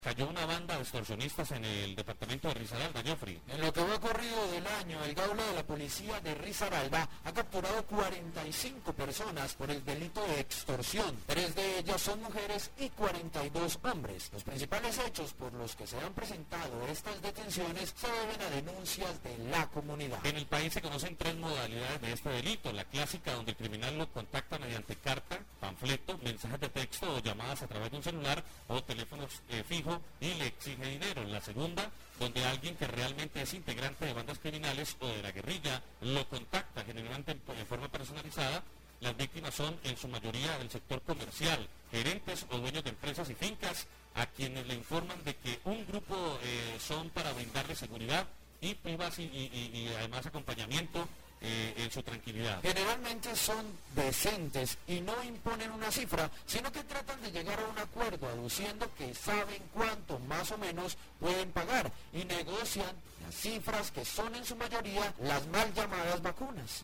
Cayó una banda de extorsionistas en el departamento de Risaralda, Joffrey. En lo que va corrido del año, el Gaula de la policía de Risaralda ha capturado 45 personas por el delito de extorsión. 3 de ellas son mujeres y 42 hombres. Los principales hechos por los que se han presentado estas detenciones se deben a denuncias de la comunidad. En el país se conocen 3 modalidades de este delito. La clásica, donde el criminal lo contacta mediante carta, panfleto, mensajes de texto o llamadas a través de un celular o teléfonos fijos y le exige dinero. La segunda, donde alguien que realmente es integrante de bandas criminales o de la guerrilla lo contacta generalmente en forma personalizada. Las víctimas son en su mayoría del sector comercial, gerentes o dueños de empresas y fincas, a quienes le informan de que un grupo son para brindarle seguridad y y además acompañamiento en su tranquilidad. Generalmente son decentes y no imponen una cifra, sino que tratan de llegar a un acuerdo aduciendo que saben cuánto más o menos pueden pagar y negocian las cifras que son en su mayoría las mal llamadas vacunas.